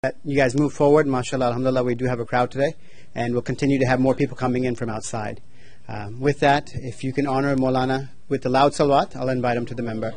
You guys move forward. MashaAllah, alhamdulillah, we do have a crowd today, and we'll continue to have more people coming in from outside. With that, if you can honor Maulana with the loud salawat, I'll invite him to the member.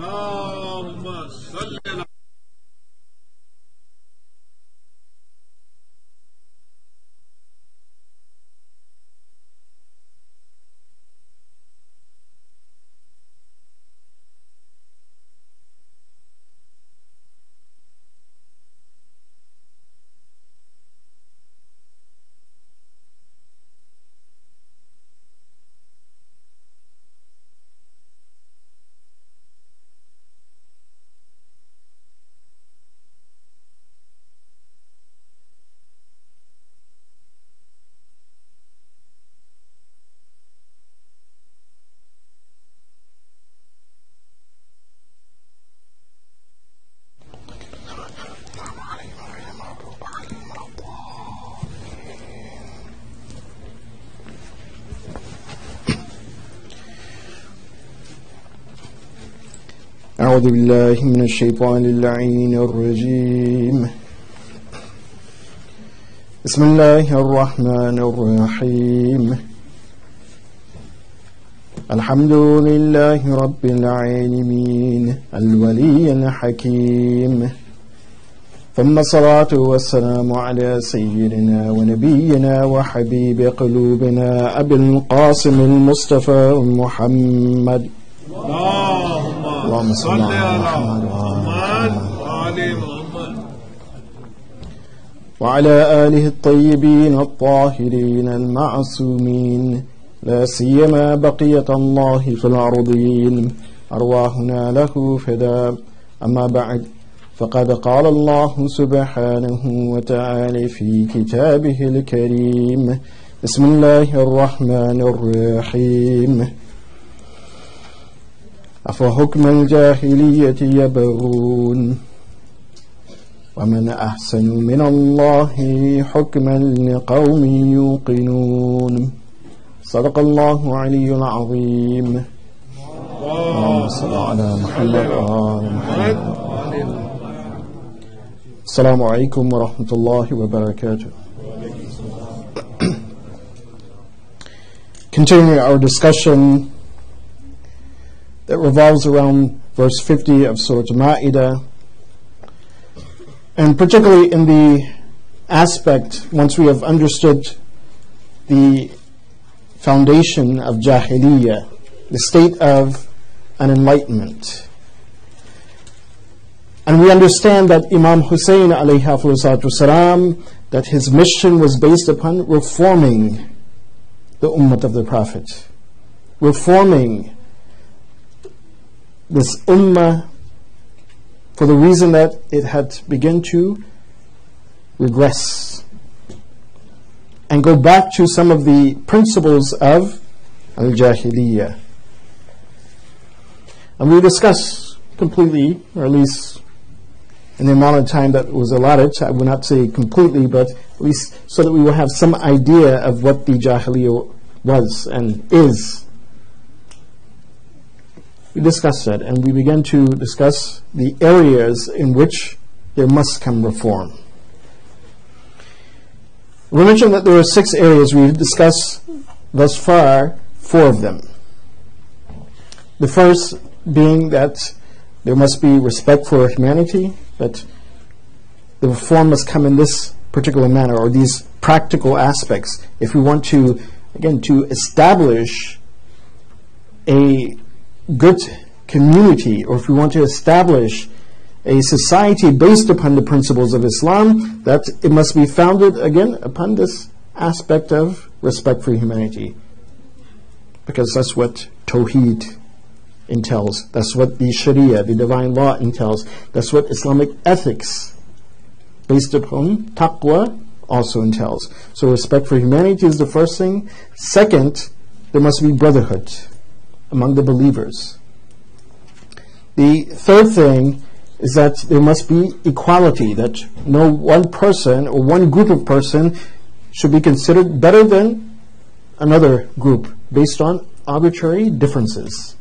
أعوذ بالله من الشيطان اللعين الرجيم بسم الله الرحمن الرحيم الحمد لله رب العالمين الولي الحكيم ثم الصلاة والسلام على سيدنا ونبينا وحبيب قلوبنا أبي القاسم المصطفى محمد اللهم صل على محمد وعلى آله الطيبين الطاهرين المعصومين لا سيما بقية الله في الأرضين أرواحنا له فداء أما بعد فقد قال الله سبحانه وتعالى في كتابه الكريم بسم الله الرحمن الرحيم أفحكم الجاهلية يبغون ومن أحسن من الله حكما لقوم يوقنون صدق الله العلي العظيم اللهم صل على محمد وآل محمد السلام عليكم ورحمة الله وبركاته. Continuing our discussion that revolves around verse 50 of Surah Al-Ma'idah, and particularly in the aspect, once we have understood the foundation of Jahiliyyah, the state of an enlightenment, and we understand that Imam Hussein alayhi wasalam, that his mission was based upon reforming the ummah of the Prophet, reforming this ummah for the reason that it had begun to regress and go back to some of the principles of al-Jahiliyyah. And we discuss completely, or at least in the amount of time that was allotted, I would not say completely, but at least so that we will have some idea of what the Jahiliyyah was and is. We discussed that, and we began to discuss the areas in which there must come reform. We mentioned that there are 6 areas. We've discussed thus far 4 of them. The first being that there must be respect for humanity, that the reform must come in this particular manner, or these practical aspects, if we want to, again, to establish a good community, or if we want to establish a society based upon the principles of Islam, that it must be founded again upon this aspect of respect for humanity, because that's what Tawheed entails, that's what the Sharia, the divine law, entails, that's what Islamic ethics based upon taqwa also entails. So respect for humanity is the first thing. Second, there must be brotherhood among the believers. The third thing is that there must be equality, that no one person or one group of person should be considered better than another group based on arbitrary differences.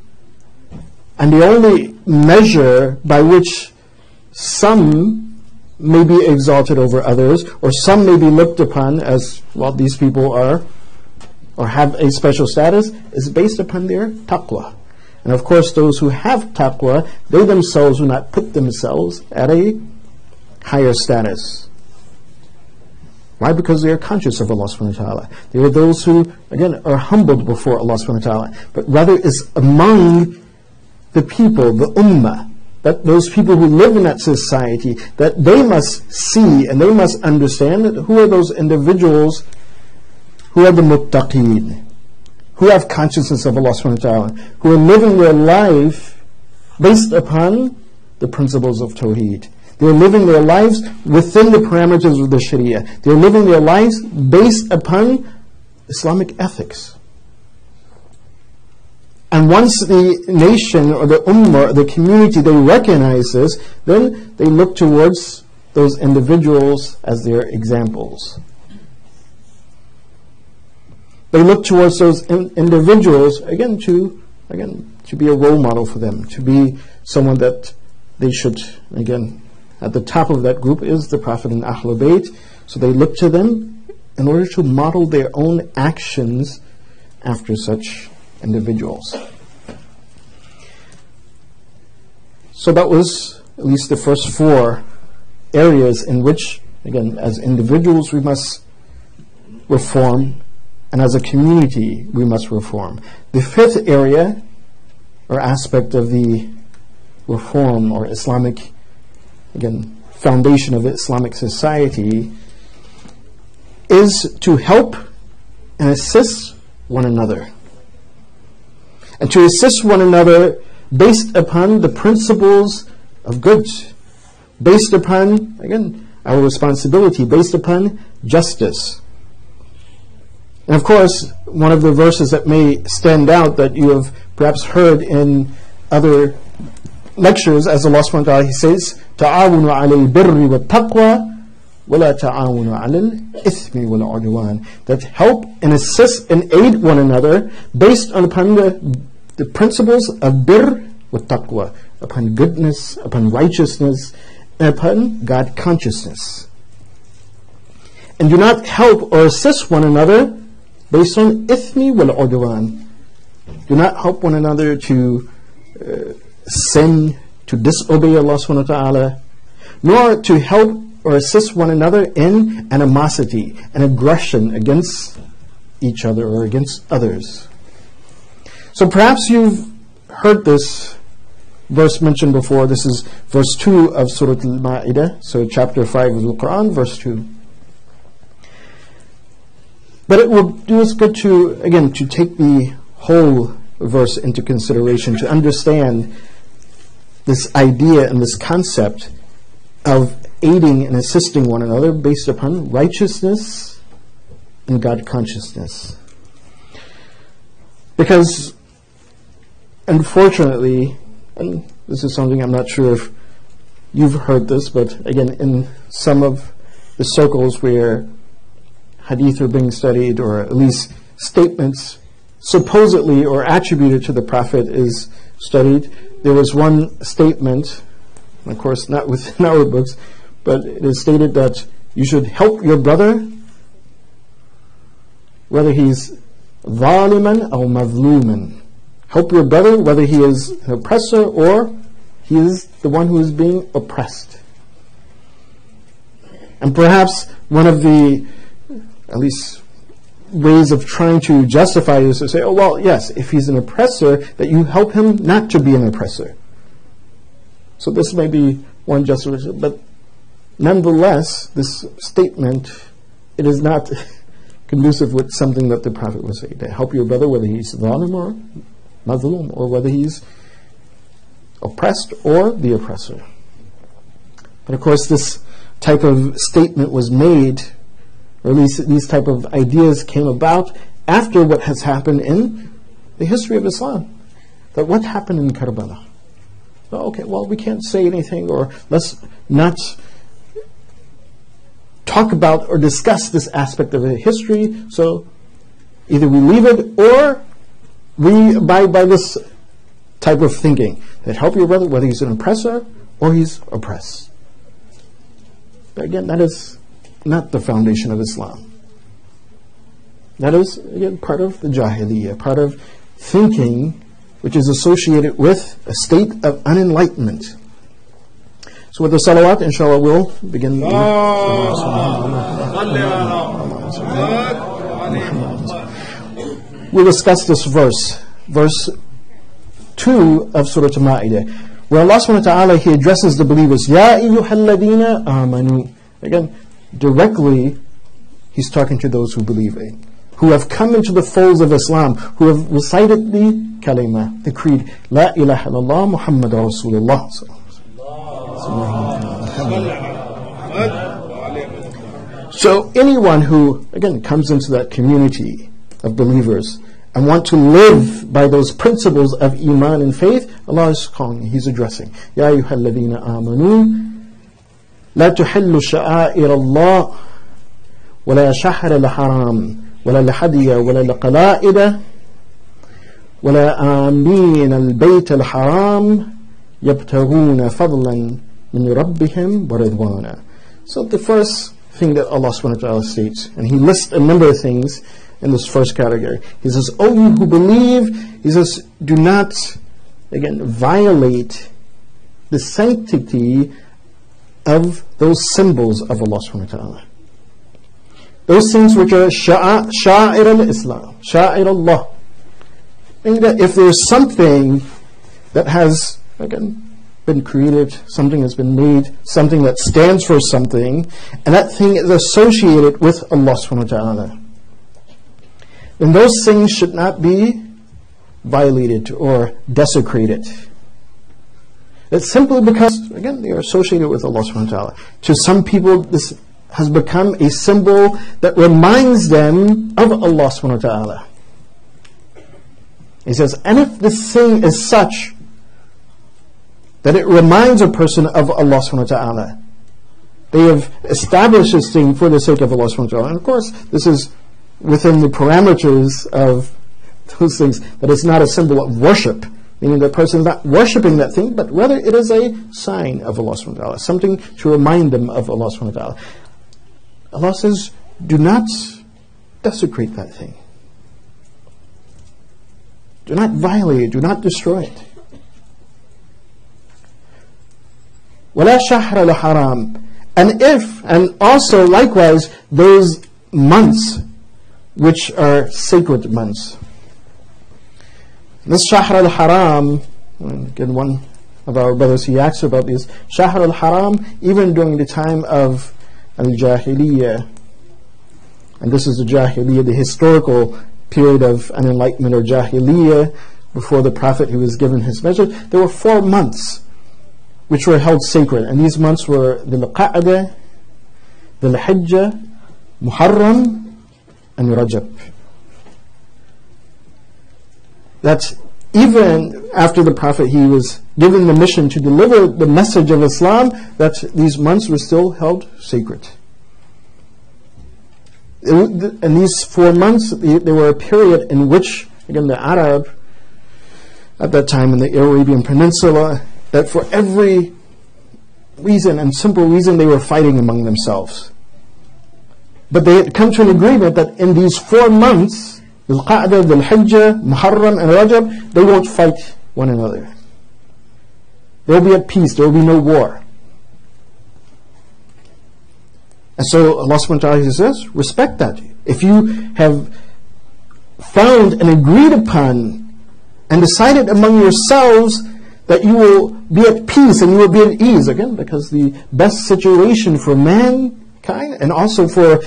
And the only measure by which some may be exalted over others, or some may be looked upon as, well, these people are, or have a special status, is based upon their taqwa. And of course, those who have taqwa, they themselves will not put themselves at a higher status. Why? Because they are conscious of Allah subhanahu wa ta'ala. They are those who, again, are humbled before Allah subhanahu wa ta'ala, but rather is among the people, the ummah, that those people who live in that society, that they must see and they must understand that who are those individuals who are the muttaqeen, who have consciousness of Allah subhanahu wa ta'ala, who are living their life based upon the principles of Tawheed. They're living their lives within the parameters of the Sharia. They're living their lives based upon Islamic ethics. And once the nation or the ummah or the community, they recognize this, then they look towards those individuals as their examples. They look towards those individuals, again, to be a role model for them, to be someone that they should, again, at the top of that group is the Prophet and Ahlul Bayt. So they look to them in order to model their own actions after such individuals. So that was at least the first 4 areas in which, again, as individuals we must reform, and as a community we must reform. The 5th area or aspect of the reform or Islamic, again, foundation of Islamic society is to help and assist one another. And to assist one another based upon the principles of good, based upon, again, our responsibility, based upon justice. And of course, one of the verses that may stand out that you have perhaps heard in other lectures, as Allah subhanahu wa ta'ala, He says, تعاونوا على البر والتقوى ولا تعاونوا على الإثم والعدوان, that help and assist and aid one another based upon the principles of birr wa taqwa, upon goodness, upon righteousness, and upon God consciousness. And do not help or assist one another based on ithmi wal udwan. Do not help one another to sin, to disobey Allah subhanahu wa ta'ala, nor to help or assist one another in animosity and aggression against each other or against others. So perhaps you've heard this verse mentioned before. This is verse 2 of Surah Al-Ma'idah, so chapter 5 of the Quran, verse 2. But it will do us good to, again, to take the whole verse into consideration, to understand this idea and this concept of aiding and assisting one another based upon righteousness and God consciousness. Because, unfortunately, and this is something I'm not sure if you've heard this, but again, in some of the circles where hadith are being studied, or at least statements supposedly or attributed to the Prophet is studied, there was one statement, of course not within our books, but it is stated that you should help your brother whether he's zaliman or mazluman. Help your brother whether he is an oppressor or he is the one who is being oppressed. And perhaps one of the, at least, ways of trying to justify this is to say, oh well, yes, if he's an oppressor, that you help him not to be an oppressor. So this may be one justification, but nonetheless, this statement, it is not conducive with something that the Prophet would say, to help your brother whether he's zalim or mazlum, or whether he's oppressed or the oppressor. But of course this type of statement was made, or at least these type of ideas came about after what has happened in the history of Islam. That what happened in Karbala? Okay, well, we can't say anything, or let's not talk about or discuss this aspect of the history, so either we leave it or we abide by this type of thinking, that help your brother whether he's an oppressor or he's oppressed. But again, that is not the foundation of Islam. That is, again, part of the Jahiliyyah, part of thinking which is associated with a state of unenlightenment. So with the salawat, inshallah, we'll begin. We'll discuss this verse 2 of Surah Al-Ma'idah, where Allah subhanahu wa ta'ala, He addresses the believers, Ya ayyuhalladhina amanu. Again, directly, He's talking to those who believe, who have come into the folds of Islam, who have recited the kalima, the creed, La ilaha illallah Muhammad Rasulullah. So anyone who, again, comes into that community of believers and want to live by those principles of iman and faith, Allah is calling, He's addressing. Ya ayyuhalladhina amanu la tuhillu sha'air Allah wa la shahr al-haram wa la al-hadiya wa la al-qala'ida wa la amin al-bayt al-haram yabtaghuna fadlan min rabbihim wa ridwana. So the first thing that Allah subhanahu wa ta'ala states, and He lists a number of things in this first category. He says, O you who believe, He says, do not, again, violate the sanctity of those symbols of Allah subhanahu wa ta'ala. Those things which are sha'ir al-Islam, sha'ir Allah. And that if there's something that has, again, been created, something has been made, something that stands for something, and that thing is associated with Allah subhanahu wa ta'ala, then those things should not be violated or desecrated. It's simply because, again, they are associated with Allah subhanahu wa ta'ala. To some people, this has become a symbol that reminds them of Allah subhanahu wa ta'ala. He says, and if this thing is such that it reminds a person of Allah subhanahu wa ta'ala, they have established this thing for the sake of Allah subhanahu wa ta'ala. And of course, this is within the parameters of those things, that it's not a symbol of worship, meaning the person is not worshipping that thing, but rather it is a sign of Allah subhanahu wa ta'ala, something to remind them of Allah subhanahu wa ta'ala. Allah says, do not desecrate that thing. Do not violate it, do not destroy it. وَلَا شَهْرَ الْحَرَامِ. And also likewise those months which are sacred months. This Shahr al-Haram, again, one of our brothers, he asks about this. Shahr al-Haram, even during the time of al-Jahiliyyah, and this is the Jahiliyyah, the historical period of unenlightenment or Jahiliyyah, before the Prophet who was given his message, there were 4 months which were held sacred, and these months were the Qa'dah, the Hijjah, Muharram, and Rajab. That even after the Prophet, he was given the mission to deliver the message of Islam, that these months were still held sacred. And these 4 months, they were a period in which, again, the Arab, at that time in the Arabian Peninsula, that for every reason and simple reason, they were fighting among themselves. But they had come to an agreement that in these 4 months, Al-Qa'dah, Al-Hijjah, Muharram, and Rajab, they won't fight one another. They will be at peace. There will be no war. And so Allah subhanahu wa ta'ala says, respect that. If you have found and agreed upon and decided among yourselves that you will be at peace and you will be at ease, again, because the best situation for mankind and also for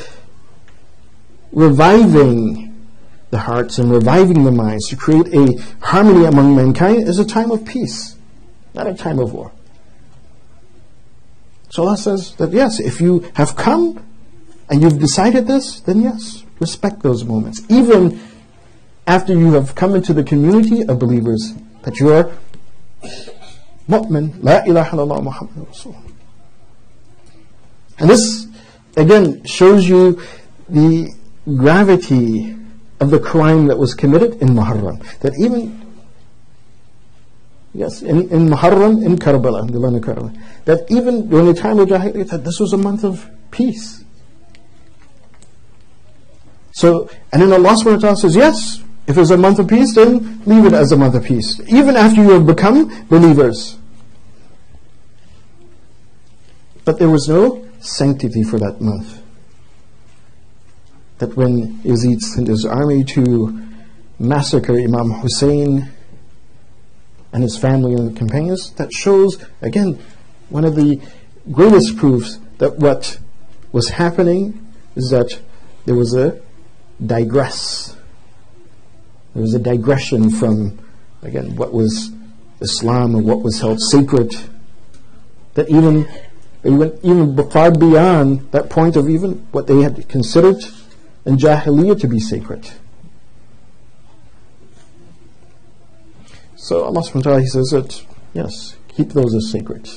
reviving the hearts and reviving the minds, to create a harmony among mankind, is a time of peace, not a time of war. So Allah says that yes, if you have come and you've decided this, then yes, respect those moments. Even after you have come into the community of believers, that you are mu'min, la ilaha illallah Muhammad Rasulullah. And this, again, shows you the gravity of the crime that was committed in Muharram. That even Yes, in Muharram, in Karbala, in the land of Karbala, that even during the time of Jahiliyyah, that this was a month of peace. So, and then Allah subhanahu wa ta'ala says, yes, if it's a month of peace, then leave it as a month of peace, even after you have become believers. But there was no sanctity for that month. That when Yazid sent his army to massacre Imam Hussein and his family and companions, that shows, again, one of the greatest proofs that what was happening is that there was a digression from, again, what was Islam and what was held sacred. That even they went even far beyond that point of even what they had considered in Jahiliyyah to be sacred. So Allah subhanahu wa ta'ala, He says that, yes, keep those as sacred.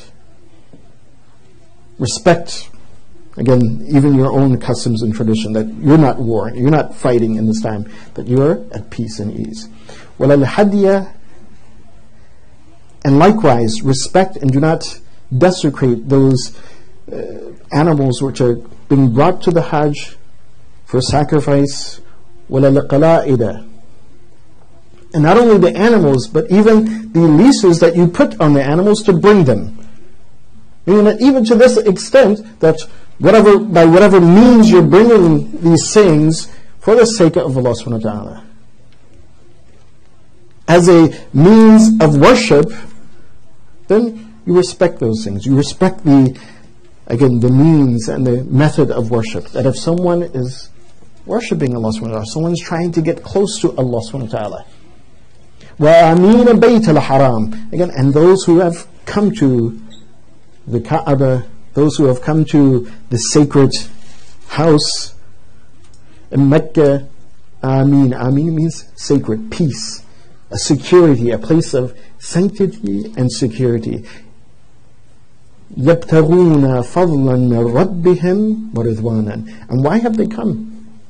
Respect, again, even your own customs and tradition, that you're not warring, you're not fighting in this time, that you're at peace and ease. وَلَا الْحَدِيَ, and likewise, respect and do not desecrate those animals which are being brought to the Hajj for sacrifice. وَلَا الْقَلَائِدَ, and not only the animals, but even the leashes that you put on the animals to bring them. Meaning that even to this extent, that by whatever means you're bringing these things for the sake of Allah subhanahu wa ta'ala, as a means of worship, then you respect those things. You respect the means and the method of worship. That if someone is worshipping Allah subhanahu wa ta'ala, someone is trying to get close to Allah subhanahu wa ta'ala. وَآمِينَ بَيْتَ الْحَرَامِ, again, and those who have come to the Kaaba, those who have come to the sacred house in Mecca. Ameen means sacred, peace, a security, a place of sanctity and security. يَبْتَغُونَ فَضْلًا مِنْ رَبِّهِمْ وَرِضْوَانًا, and why have they come?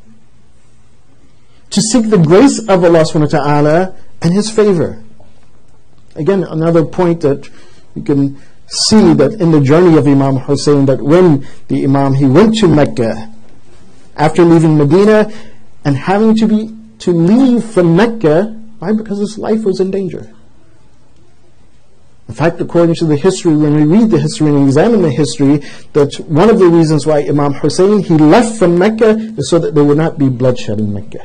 To seek the grace of Allah subhanahu wa ta'ala and His favor. Again, another point that you can see that in the journey of Imam Hussein, that when the Imam, he went to Mecca after leaving Medina and having to leave from Mecca, why? Because his life was in danger. In fact, according to the history, when we read the history and examine the history, that one of the reasons why Imam Hussein, he left from Mecca is so that there would not be bloodshed in Mecca.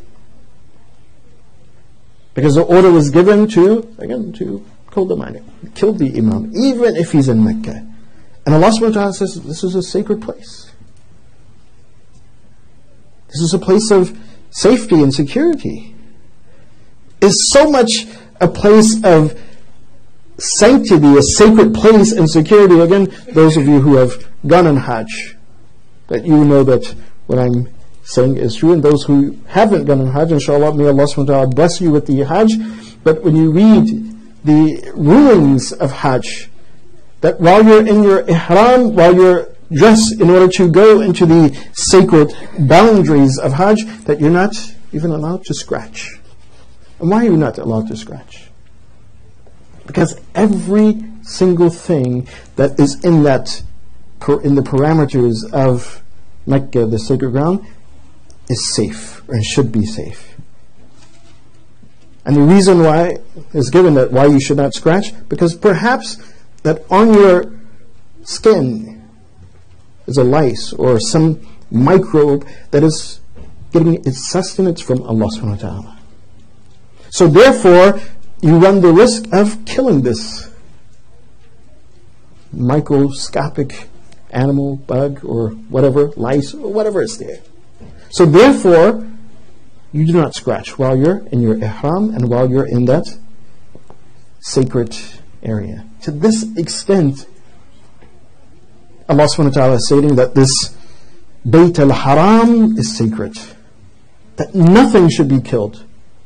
Because the order was given to kill the Imam, even if he's in Mecca. And Allah subhanahu wa ta'ala says, this is a sacred place. This is a place of safety and security. It's so much a place of sanctity, a sacred place and security. Again, those of you who have gone on Hajj, that you know that what I'm saying is true, and those who haven't gone on Hajj, inshallah, may Allah subhanahu wa ta'ala bless you with the Hajj. But when you read the rulings of Hajj, that while you're in your ihram, while you're dressed in order to go into the sacred boundaries of Hajj, that you're not even allowed to scratch. And why are you not allowed to scratch? Because every single thing that is in the parameters of Mecca, the sacred ground, is safe, or should be safe. And the reason why is given that why you should not scratch, because perhaps that on your skin is a lice or some microbe that is getting its sustenance from Allah subhanahu wa ta'ala. So therefore, you run the risk of killing this microscopic animal, bug, or whatever, lice, or whatever is there. So therefore, you do not scratch while you're in your ihram and while you're in that sacred area. To this extent, Allah subhanahu wa ta'ala is stating that this Bayt al-Haram is sacred, that nothing should be killed.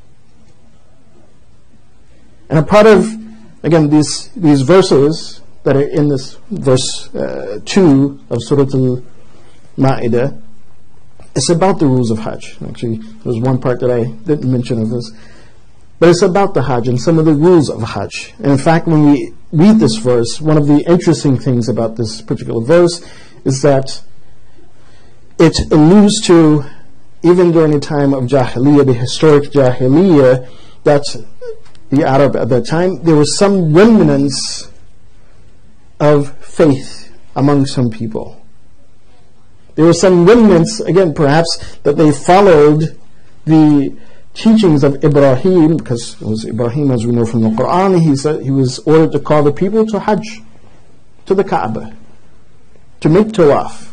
And a part of, again, these verses that are in this verse 2 of Surah Al-Ma'idah, it's about the rules of Hajj. Actually, there was one part that I didn't mention of this. But it's about the Hajj and some of the rules of Hajj. And in fact, when we read this verse, one of the interesting things about this particular verse is that it alludes to, even during the time of Jahiliyyah, the historic Jahiliyyah, that the Arab at that time, there were some remnants of faith among some people. There were some remnants, again, perhaps, that they followed the teachings of Ibrahim, because it was Ibrahim, as we know from the Quran. He said he was ordered to call the people to Hajj, to the Kaaba, to make tawaf,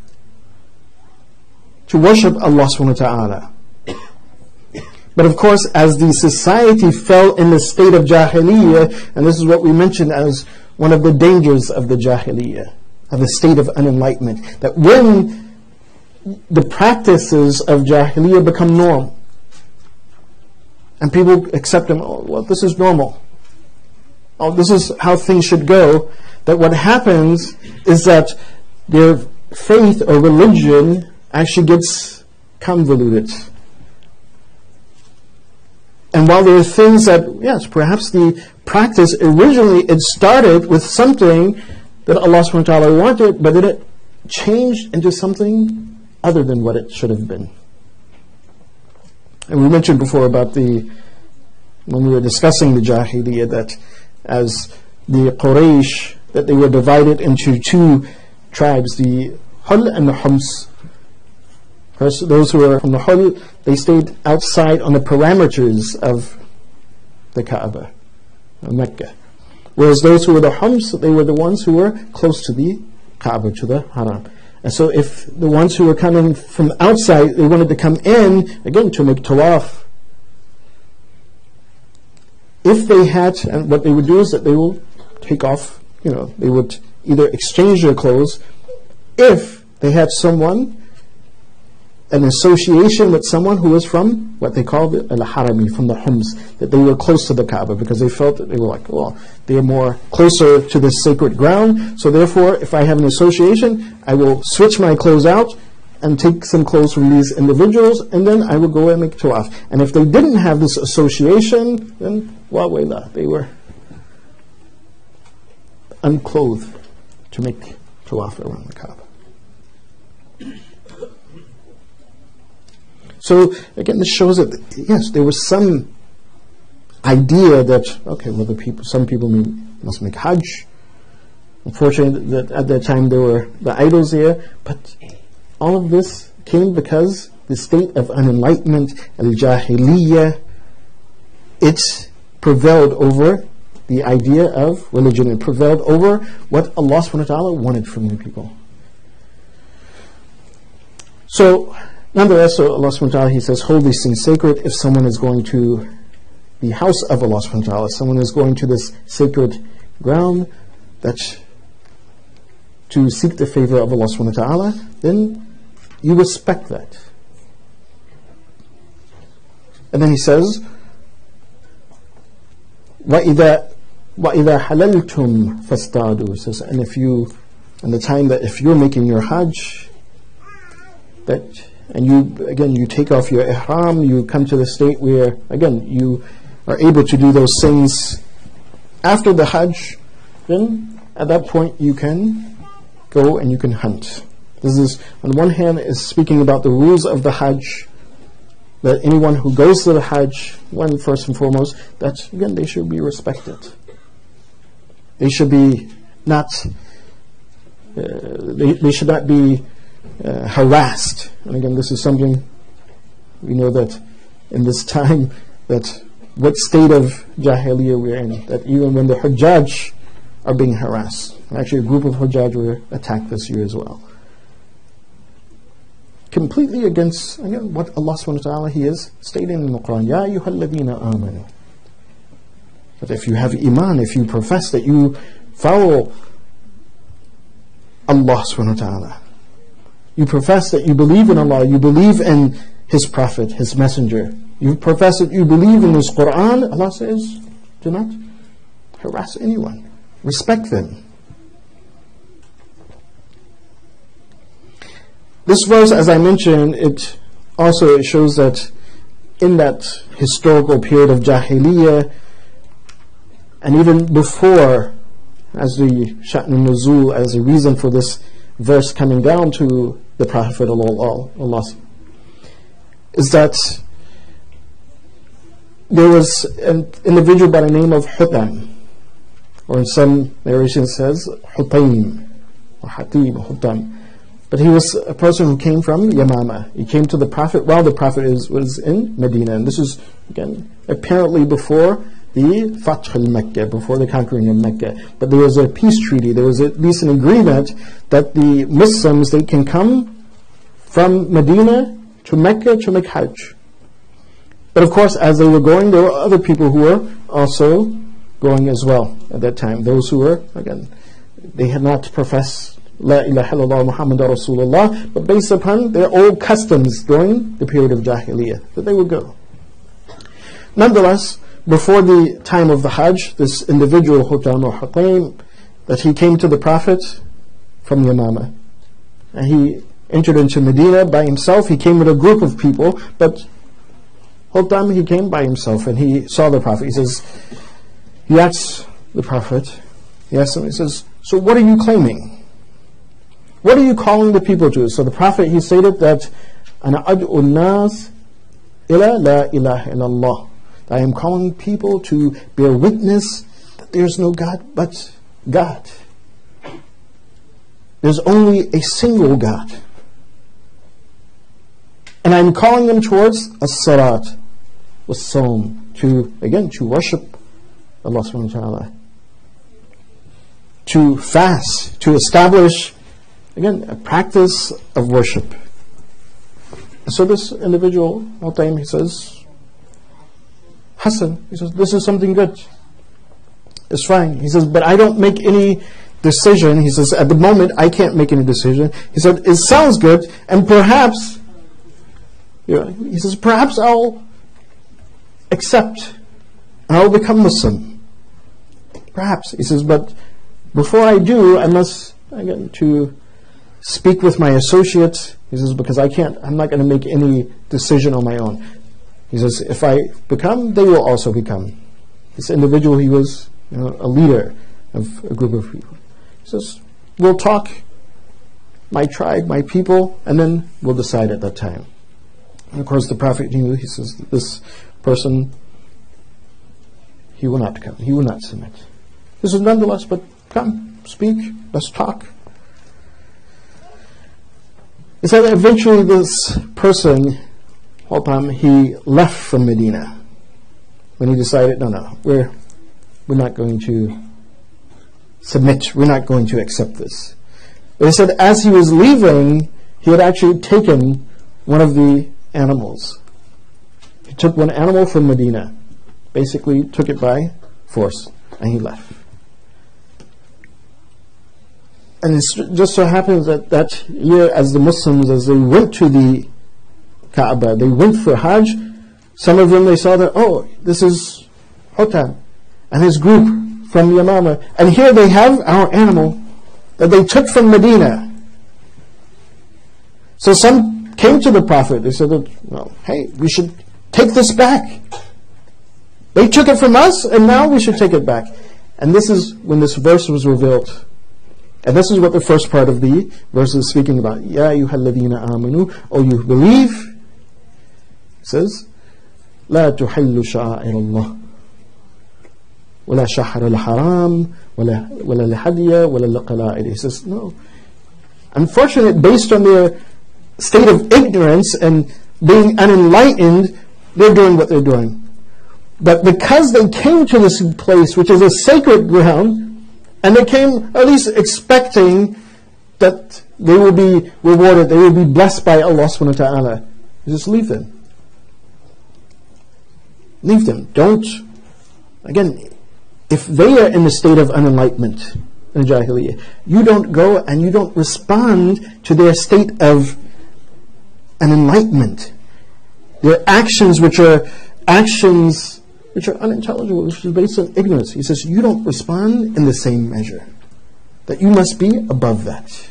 to worship Allah subhanahu wa ta'ala. But of course, as the society fell in the state of Jahiliyyah, and this is what we mentioned as one of the dangers of the Jahiliyyah, of the state of unenlightenment, that when the practices of Jahiliyyah become norm, and people accept them, oh, well, this is normal. Oh, this is how things should go. That what happens is that their faith or religion actually gets convoluted. And while there are things that, yes, perhaps the practice originally, it started with something that Allah subhanahu wa ta'ala wanted, but then it changed into something other than what it should have been. And we mentioned before about when we were discussing the Jahiliyyah, that as the Quraysh, that they were divided into two tribes, the Hul and the Hums. First, those who were from the Hul, they stayed outside on the parameters of the Kaaba, Mecca. Whereas those who were the Hums, they were the ones who were close to the Kaaba, to the Haram. And so if the ones who were coming from outside, they wanted to come in, again, to make tawaf. If they had, and what they would do is that they will take off, they would either exchange their clothes, if they had someone, an association with someone who was from what they call the Al-Harami, from the Hums, that they were close to the Kaaba, because they felt that they were like, well, they are more closer to this sacred ground, so therefore, if I have an association, I will switch my clothes out and take some clothes from these individuals, and then I will go and make tawaf. And if they didn't have this association, then, they were unclothed to make tawaf around the Kaaba. So again, this shows that yes, there was some idea that some people must make Hajj. Unfortunately, that at that time there were the idols there, but all of this came because the state of unenlightenment, al-Jahiliyyah, it prevailed over the idea of religion. It prevailed over what Allah subhanahu wa ta'ala wanted from the people. So nonetheless, so Allah subhanahu wa ta'ala, He says, hold these things sacred. If someone is going to the house of Allah subhanahu wa ta'ala, someone is going to this sacred ground, that to seek the favor of Allah subhanahu wa ta'ala, then you respect that. And then He says, وَإِذَا حَلَلْتُمْ فَاسْتَادُوا, says, and the time that if you're making your Hajj, and you take off your ihram, you come to the state where, again, you are able to do those things after the Hajj, then at that point you can go and you can hunt. This is, on one hand, is speaking about the rules of the Hajj, that anyone who goes to the Hajj, first and foremost, that, again, they should be respected. They should be not, they should not be harassed. And again, this is something we know that in this time, that what state of Jahiliyyah we're in, that even when the Hujjaj are being harassed. Actually, a group of Hujjaj were attacked this year as well. Completely against, again, what Allah subhanahu wa ta'ala, He is stating in the Quran, Ya ayyuhalladhina amanu. That if you have iman, if you profess that you follow Allah subhanahu wa ta'ala, you profess that you believe in Allah, you believe in His Prophet, His Messenger, you profess that you believe in His Quran, Allah says, do not harass anyone. Respect them. This verse, as I mentioned, it shows that in that historical period of Jahiliyyah, and even before, as the Sha'n al-Nuzul, as a reason for this verse coming down to the Prophet Allah, is that there was an individual by the name of Hutam, or in some narrations says Hutaim, or Hatim, Hutam. But he was a person who came from Yamama. He came to the Prophet while the Prophet was in Medina. And this is, again, apparently before the Fath al-Makkah, before the conquering of Mecca. But there was a peace treaty. There was at least an agreement that the Muslims, they can come from Medina to Mecca to make Hajj. But of course, as they were going, there were other people who were also going as well at that time. Those who were, again, they had not professed La ilaha illallah Muhammad Rasulullah, but based upon their old customs during the period of Jahiliyyah, that they would go. Nonetheless, before the time of the Hajj, this individual, Hutam or Hutaim, that he came to the Prophet from Yamama. And he entered into Medina by himself. He came with a group of people, but Hutam, he came by himself and he saw the Prophet. He asked the Prophet, he asked him, he says, so what are you claiming? What are you calling the people to? So the Prophet, he stated that, أَنَا أَدْعُ النَّاسِ إِلَى لَا إِلَهَ إِلَّا اللَّهِ. I am calling people to bear witness that there is no God but God. There's only a single God. And I'm calling them towards as-salat, was-sawm, to worship Allah subhanahu wa ta'ala. To fast, to establish, again, a practice of worship. So this individual, Hutaim, he says, Hassan, he says, this is something good. It's fine. He says, but I don't make any decision. He says, at the moment, I can't make any decision. He said, it sounds good, and perhaps, he says, perhaps I'll accept, and I'll become Muslim. Perhaps. He says, but before I do, I must, again, to speak with my associates. He says, because I'm not going to make any decision on my own. He says, if I become, they will also become. This individual, he was a leader of a group of people. He says, we'll talk, my tribe, my people, and then we'll decide at that time. And of course the Prophet knew, he says, this person, he will not come, he will not submit. He says, nonetheless, but come, speak, let's talk. He said eventually this person, Hutam, he left from Medina when he decided, no, we're not going to submit, we're not going to accept this. But he said as he was leaving, he had actually taken one of the animals. He took one animal from Medina, basically took it by force, and he left. And it just so happens that that year, as the Muslims, as they went to the Kaaba, they went for Hajj, some of them, they saw that, oh, this is Hutam and his group from Yamama, and here they have our animal that they took from Medina. So some came to the Prophet, they said, well, hey, we should take this back. They took it from us, and now we should take it back. And this is when this verse was revealed. And this is what the first part of the verse is speaking about. Ya ayyuhalladhina amanu, O you believe, it says, La tuhillu sha'air Allah, wala shahar al-haram, wala al-hadiya, wala al-qala'id. He says, no. Unfortunately, based on their state of ignorance and being unenlightened, they're doing what they're doing. But because they came to this place, which is a sacred ground, and they came at least expecting that they will be rewarded, they will be blessed by Allah subhanahu wa ta'ala, just leave them. Leave them. Don't, again, if they are in a state of unenlightenment in Jahiliyyah, you don't go and you don't respond to their state of an enlightenment. Their actions which are unintelligible, which is based on ignorance. He says, you don't respond in the same measure. That you must be above that.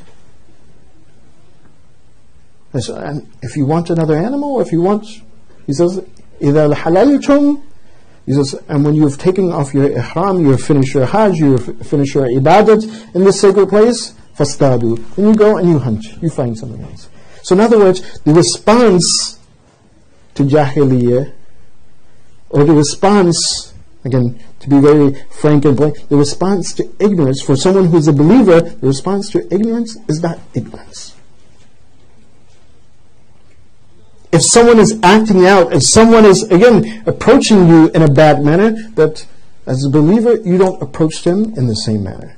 And if you want another animal, or if you want, he says, إِذَا الْحَلَلْتُمْ, he says, and when you've taken off your ihram, you've finished your hajj, you've finished your ibadat in this sacred place, فَاسْتَادُوا. Then you go and you hunt, you find something else. So in other words, the response to Jahiliyyah, or the response, again, to be very frank and blank, the response to ignorance, for someone who's a believer, the response to ignorance is not ignorance. If someone is acting out, if someone is, again, approaching you in a bad manner, that as a believer, you don't approach them in the same manner.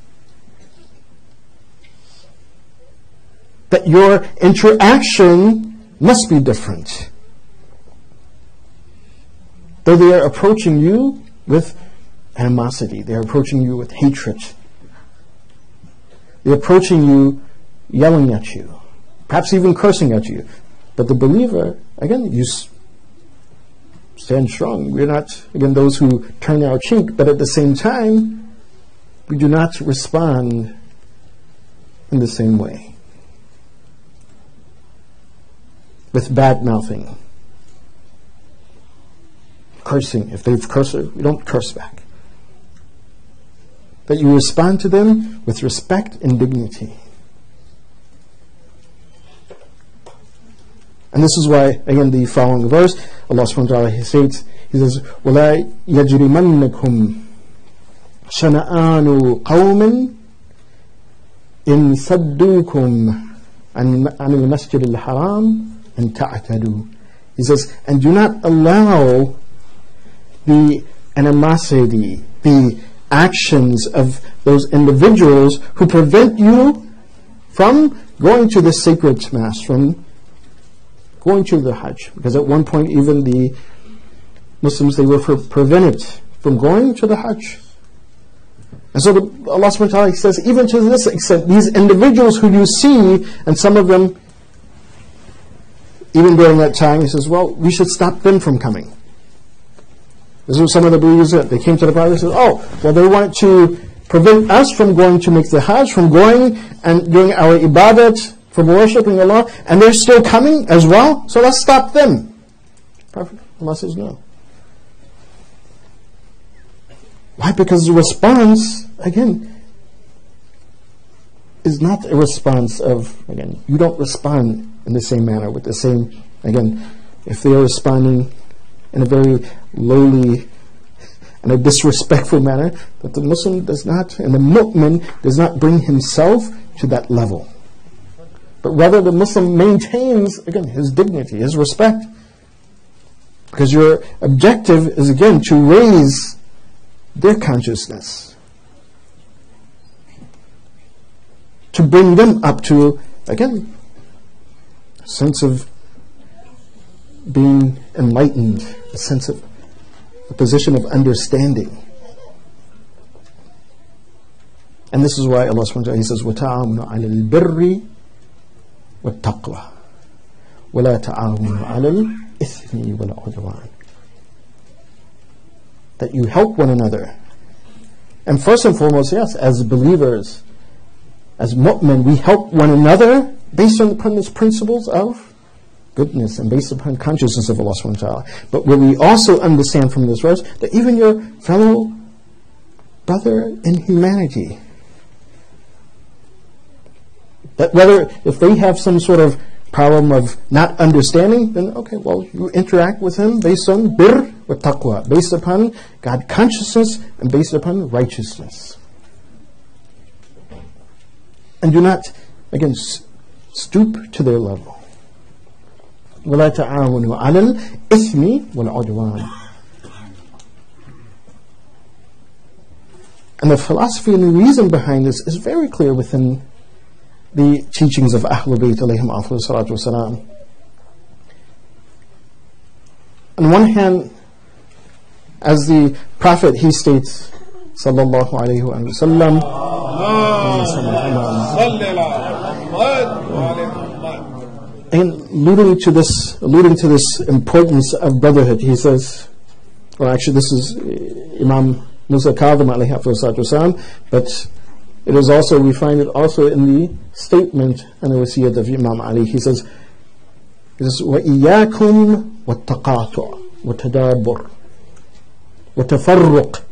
That your interaction must be different. Though they are approaching you with animosity, they are approaching you with hatred, they're approaching you yelling at you, perhaps even cursing at you. But the believer, again, you stand strong. We're not, again, those who turn our cheek, but at the same time, we do not respond in the same way. With bad mouthing, cursing. If they've cursed, we don't curse back. But you respond to them with respect and dignity. And this is why, again, the following verse, Allah subhanahu wa ta'ala, He says, وَلَا يَجْرِمَنَّكُمْ شَنَآنُ قَوْمٍ إِن صَدُّوكُمْ عَنِ الْمَسْجِدِ الْحَرَامِ أَن تَعْتَدُوا. He says, and do not allow the animosity, the actions of those individuals who prevent you from going to the sacred mass, from going to the Hajj. Because at one point even the Muslims, they were prevented from going to the Hajj. And so Allah subhanahu wa ta'ala says, even to this extent, these individuals who you see, and some of them, even during that time, He says, well, we should stop them from coming. This is some of the believers that they came to the Prophet and said, oh, well, they want to prevent us from going to make the Hajj, from going and doing our ibadat, from worshipping Allah, and they're still coming as well, so let's stop them. Prophet Allah says no. Why? Because the response, again, is not a response of, again, you don't respond in the same manner, with the same, again, if they are responding in a very lowly and a disrespectful manner, that the Muslim does not, and the mu'min does not bring himself to that level. But rather the Muslim maintains, again, his dignity, his respect. Because your objective is, again, to raise their consciousness. To bring them up to, again, a sense of being enlightened, a sense of a position of understanding. And this is why Allah subhanahu wa ta'ala, He says, وَتَعَاوَنُوا عَلَى الْبِرِّ وَالتَّقْوَى وَلَا تَعَاوَنُوا عَلَى الْإِثْمِ وَالْعُدْوَانِ. That you help one another. And first and foremost, yes, as believers, as mu'min, we help one another based upon these principles of goodness and based upon consciousness of Allah subhanahu wa ta'ala. But what we also understand from this verse, that even your fellow brother in humanity, that whether if they have some sort of problem of not understanding, then okay, well, you interact with him based on birr wa taqwa, based upon God consciousness and based upon righteousness. And do not, again, stoop to their level. وَلَا تَعَاوَنُوا عَلَى الْإِثْمِ وَالْعُدْوَانِ. And the philosophy and the reason behind this is very clear within the teachings of Ahlul Bayt alayhim afdal salatu wasalam. On one hand, as the Prophet, he states, sallallahu alayhi wa sallam, and alluding to this importance of brotherhood, he says, well, actually this is Imam Musa Kadhim alayhi salatu wasalam, but it is also, we find it also in the statement and the wasiyat of Imam Ali. He says, وَإِيَّاكُمْ وَالتَّقَاطُعَ. وتدابر وتفرق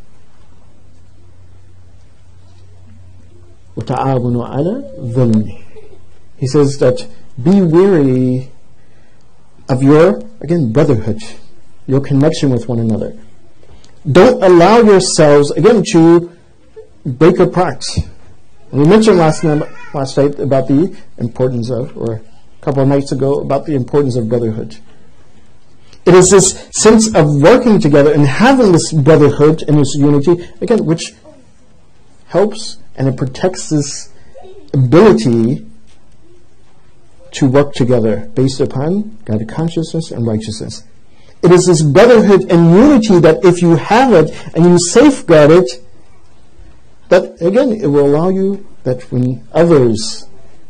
وتعاون على الظلم. He says that be wary of your, again, brotherhood, your connection with one another. Don't allow yourselves, again, to break apart. And we mentioned last night about the importance of, or a couple of nights ago, about the importance of brotherhood. It is this sense of working together and having this brotherhood and this unity, again, which helps and it protects this ability to work together based upon guided consciousness and righteousness. It is this brotherhood and unity that if you have it and you safeguard it, that again, it will allow you that when others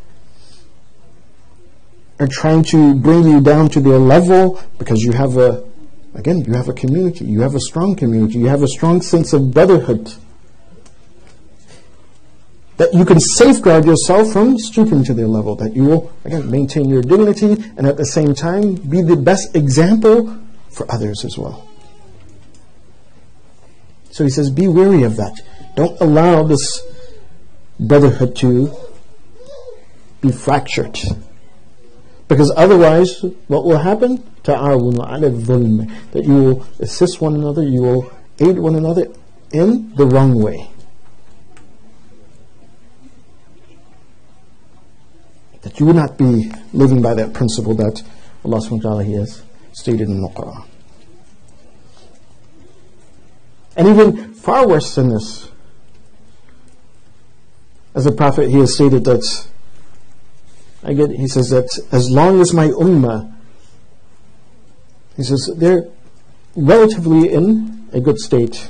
are trying to bring you down to their level, because you have a community, you have a strong community, you have a strong sense of brotherhood, that you can safeguard yourself from stooping to their level, that you will, again, maintain your dignity and at the same time be the best example for others as well. So he says, be wary of that. Don't allow this brotherhood to be fractured. Because otherwise, what will happen? تَعَاوُنُ عَلَى الظُّلْمِ. That you will assist one another, you will aid one another in the wrong way. That you will not be living by that principle that Allah subhanahu wa ta'ala has stated in the Quran. And even far worse than this, as the Prophet, he has stated that, he says that as long as my ummah, he says they're relatively in a good state,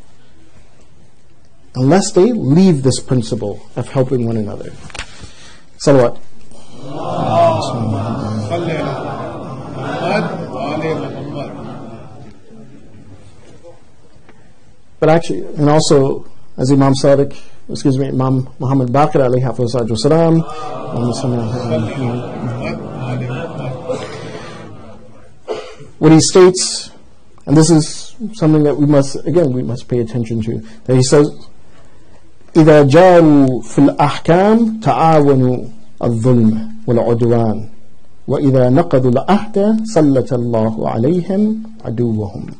unless they leave this principle of helping one another. Salawat. But actually, and also, as Imam Muhammad Baqir alayhi hafizahullah salam, what he states, and this is something that we must pay attention to, that he says, إِذَا جَارُوا فِي الْأَحْكَامِ تَعَاوَنُوا الظُّلْمَ وَالْعُدْوَانِ وَإِذَا نَقَضُوا الْأَحْدَ سَلَّتَ اللَّهُ عَلَيْهِمْ عَدُوَّهُمْ.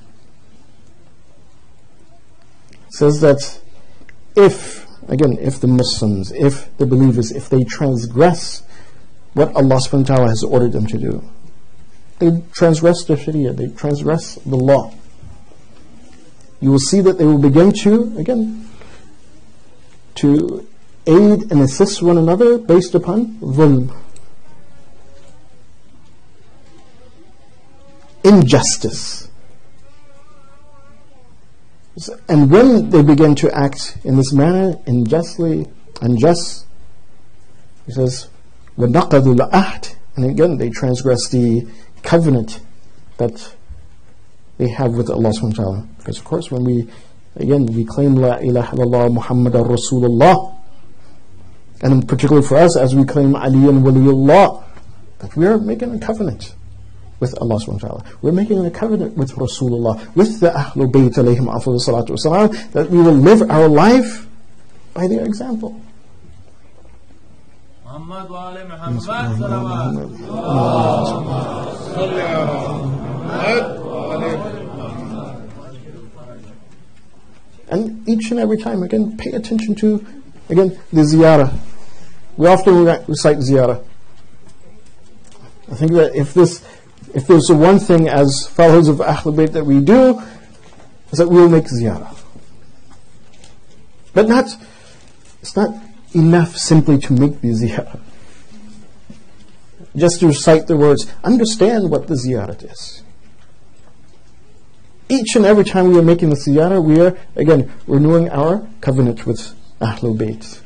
Says that if the Muslims, if the believers, if they transgress what Allah subhanahu wa ta'ala has ordered them to do, they transgress the Sharia, they transgress the law, you will see that they will begin to aid and assist one another based upon dhulm, injustice. And when they begin to act in this manner, unjust, he says, وَنَقَضُوا الْأَحْدِ, and again they transgress the covenant that they have with Allah subhanahu wa ta'ala. Because of course when we claim La ilaha illallah Muhammadan Rasulullah, and particularly for us as we claim Ali and Waliullah, that we are making a covenant with Allah subhanahu wa ta'ala. We're making a covenant with Rasulullah, with the Ahlul Bayt alayhim afdhalu salatu wasalam, that we will live our life by their example. And each and every time, again, pay attention to, again, the ziyarah. We often recite ziyarah. I think that if there's the one thing as followers of Ahlul Bayt that we do, is that we will make ziyarah. But it's not enough simply to make the ziyarah. Just to recite the words. Understand what the ziyarah is. Each and every time we are making the ziyarah, we are, again, renewing our covenant with Ahlul Bayt.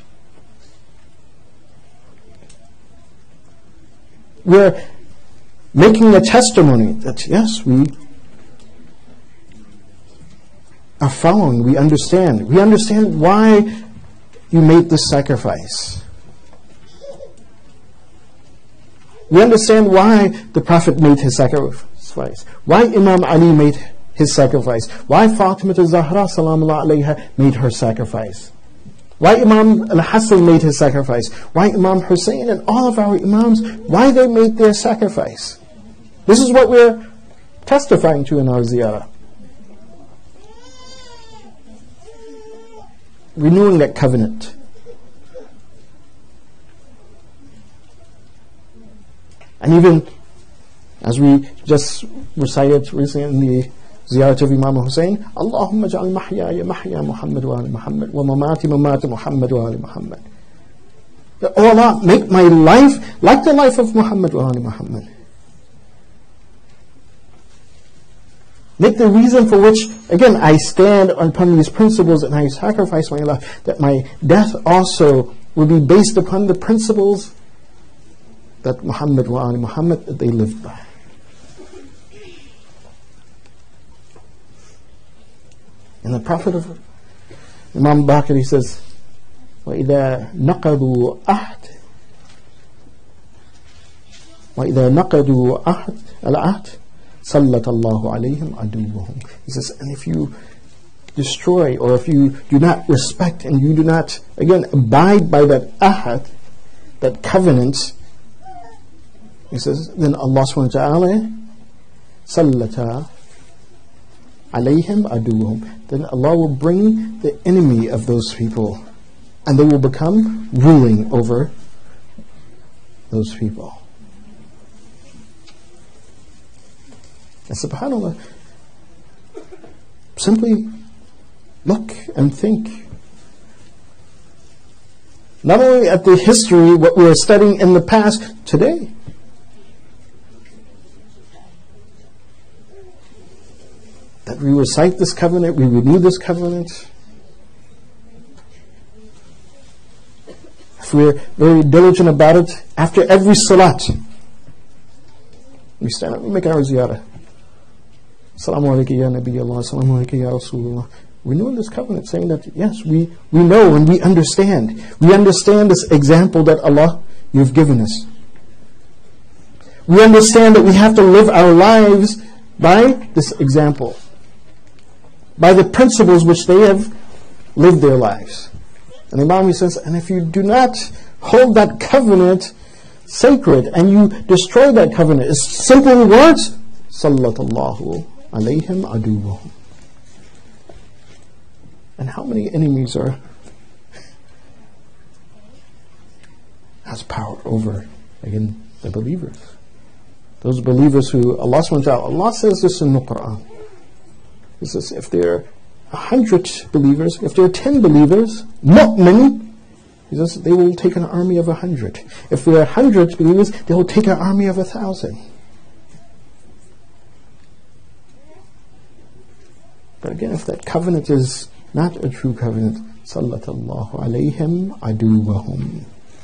We are making a testimony that, yes, we are following, we understand. We understand why you made this sacrifice. We understand why the Prophet made his sacrifice. Why Imam Ali made his sacrifice. Why Fatima al-Zahra salamullah alayha made her sacrifice. Why Imam al-Hassan made his sacrifice. Why Imam Hussein and all of our Imams, why they made their sacrifice. This is what we're testifying to in our ziyarah. Renewing that covenant. And even as we just recited recently in the Ziyarat of Imam Hussein, Allahumma ja'al mahyaya mahya Muhammad wa ali Muhammad wa mamati mamati Muhammad wa ali Muhammad. Oh Allah, make my life like the life of Muhammad wa ali Muhammad. Make the reason for which, again, I stand upon these principles and I sacrifice my life, that my death also will be based upon the principles that Muhammad wa ali Muhammad, that they lived by. And the Prophet of Imam Baqir, he says, وَإِذَا نَقَضُوا أَحْدَ الْعَهْدِ سَلَّطَ اللَّهُ عَلَيْهِمْ عَدُوَّهُمْ. He says, and if you destroy, or if you do not respect, and you do not, again, abide by that ahad, that covenant, he says, then Allah subhanahu wa ta'ala sallata alayhim aduwahum. Then Allah will bring the enemy of those people, and they will become ruling over those people. And subhanAllah, simply look and think. Not only at the history, what we are studying in the past, today. That we recite this covenant, we renew this covenant. If we're very diligent about it, after every salat, we stand up, we make our ziyarah. Assalamu alaikum ya Nabi Allah, Assalamu alaikum ya Rasulullah. Renewing this covenant, saying that yes, we know and we understand. We understand this example that Allah, you've given us. We understand that we have to live our lives by this example, by the principles which they have lived their lives. And the Imam says, and if you do not hold that covenant sacred and you destroy that covenant, it's simple words, sallallahu alayhim aduwahum. And how many enemies has power over, again, the believers? Those believers who Allah subhanahu wa ta'ala, Allah says this in the Quran. He says, if there are 100 believers, if there are 10 believers, mu'min, he says, they will take an army of 100. If there are 100 believers, they will take an army of 1,000. But again, if that covenant is not a true covenant, sallallahu alayhim aduwahum.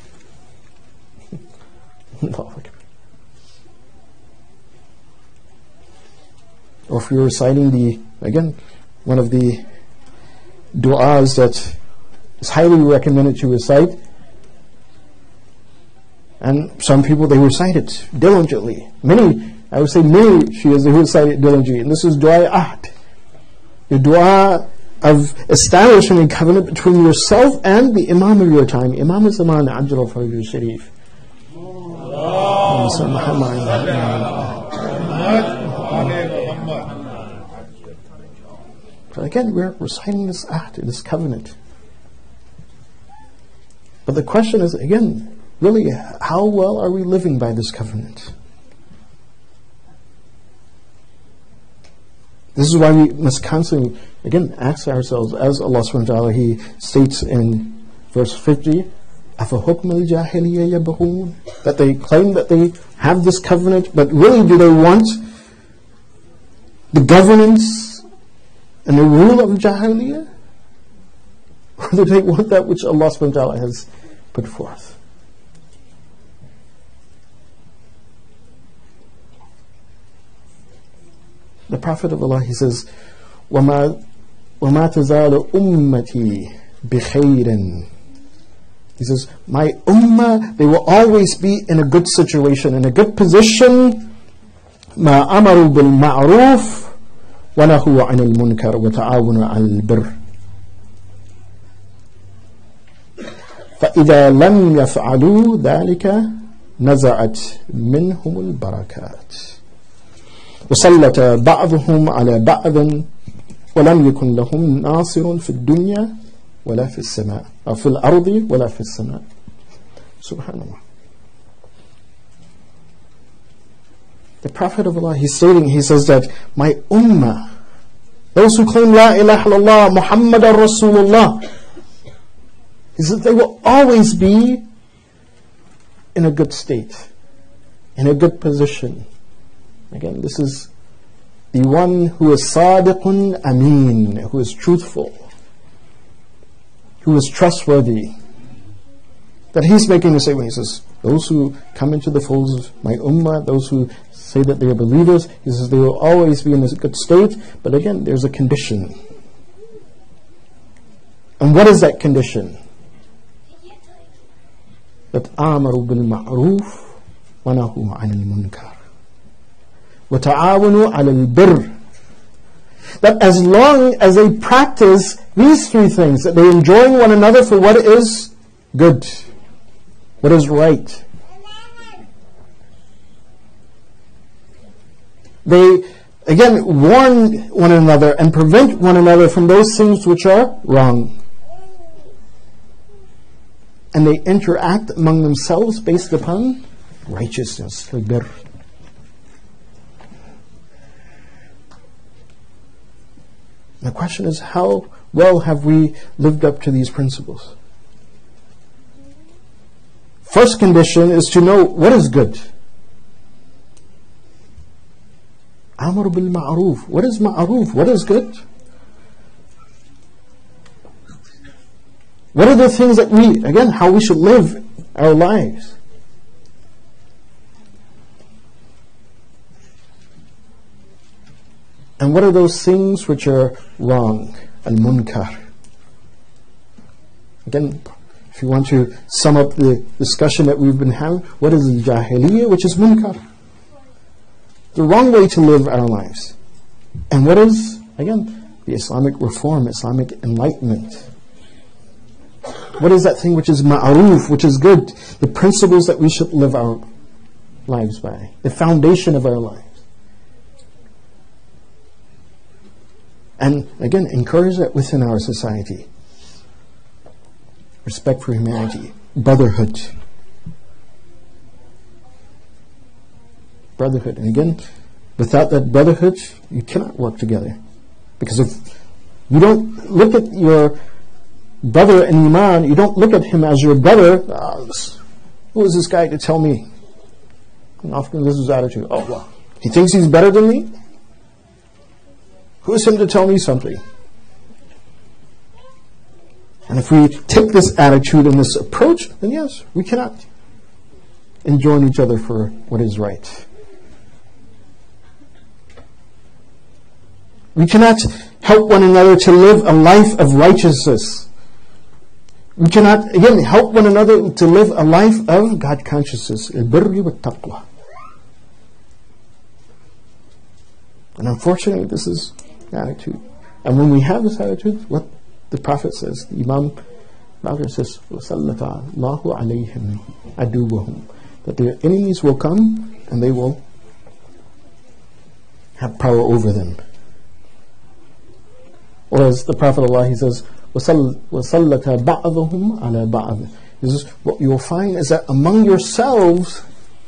Or if you're reciting one of the du'as that is highly recommended to recite, and some people, they recite it diligently. Many Shias, they recite it diligently. And this is du'a ahd, the du'a of establishing a covenant between yourself and the Imam of your time, Imam al-Zaman Ajal al-Faraj Sharif. So again, we're reciting this ahd, this covenant. But the question is, again, really, how well are we living by this covenant? This is why we must constantly, again, ask ourselves, as Allah subhanahu wa ta'ala, He states in verse 50, أَفَحُكْمَ الْجَاهِلِيَّةِ يَبْغُونَ, that they claim that they have this covenant, but really do they want the governance and the rule of Jahiliyyah? Or do they want that which Allah subhanahu wa ta'ala has put forth? The Prophet of Allah, he says, وَمَا تَزَالُ أُمَّتِي بِخَيْرٍ. He says, my ummah, they will always be in a good situation, in a good position, ما أمروا بالمعروف ونهوا عن المنكر وتعاونوا على البر. فإذا لم يفعلوا ذلك نزعت منهم البركات وسلط بعضهم على بعض ولم يكن لهم ناصر في الدنيا ولا في السماء أو في الأرض ولا في السماء. سبحان الله. The Prophet of Allah, he's stating, he says that my ummah, those who claim La ilaha illallah, Muhammadan Rasulullah, he says they will always be in a good state, in a good position. Again, this is the one who is sadiqun ameen, who is truthful, who is trustworthy. That he's making the statement, he says, those who come into the folds of my ummah, those who say that they are believers, he says they will always be in a good state, but again, there's a condition. And what is that condition? That آمروا بالمعروف ونهوا عن المنكر وتعاونوا على البر. That as long as they practice these three things, that they enjoy one another for what is good, what is right. They, again, warn one another and prevent one another from those things which are wrong. And they interact among themselves based upon righteousness, al-birr. The question is, how well have we lived up to these principles? First condition is to know what is good. Amr bil ma'roof. What is ma'roof? What is good? What are the things that we, again, how we should live our lives? And what are those things which are wrong? Al-munkar. Again, if you want to sum up the discussion that we've been having, what is al-jahiliyyah, which is munkar? The wrong way to live our lives. And what is, again, the Islamic reform, Islamic enlightenment? What is that thing which is ma'aruf, which is good? The principles that we should live our lives by. The foundation of our lives. And again, encourage that within our society. Respect for humanity. Brotherhood. Brotherhood. And again, without that brotherhood, you cannot work together. Because if you don't look at your brother in Iman, you don't look at him as your brother. Who is this guy to tell me? And often this is his attitude. Oh, well, he thinks he's better than me? Who is him to tell me something? And if we take this attitude and this approach, then yes, we cannot enjoin each other for what is right. We cannot help one another to live a life of righteousness. We cannot, again, help one another to live a life of God consciousness. Al-birri wa taqwa. And unfortunately, this is the attitude. And when we have this attitude, what the Prophet says, the Imam Bakr says, وَسَلَّتَ اللَّهُ عَلَيْهِمْ عَدُوَّهُمْ, that their enemies will come and they will have power over them. Or as the Prophet Allah, he says, وَسَلَّتَ بَعْضُهُمْ عَلَى بَعْضٍ. He says, what you'll find is that among yourselves,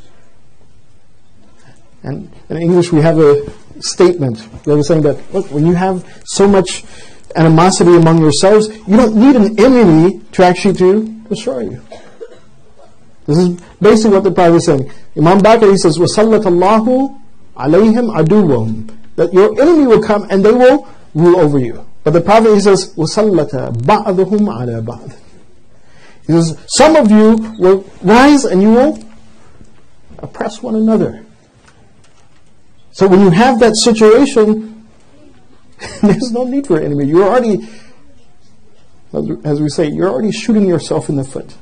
and in English we have a statement, we were saying that, look, when you have so much animosity among yourselves, you don't need an enemy to actually to destroy you. This is basically what the Prophet is saying. Imam Bakr, he says, وَسَلَّتَ اللَّهُ عَلَيْهِمْ عَدُوَّهُمْ, that your enemy will come and they will rule over you. But the Prophet, he says, وَسَلَّتَ بَعْضُهُمْ عَلَى بَعْضٍ. He says, some of you will rise and you will oppress one another. So when you have that situation, there's no need for an enemy. You're already, as we say, you're already shooting yourself in the foot.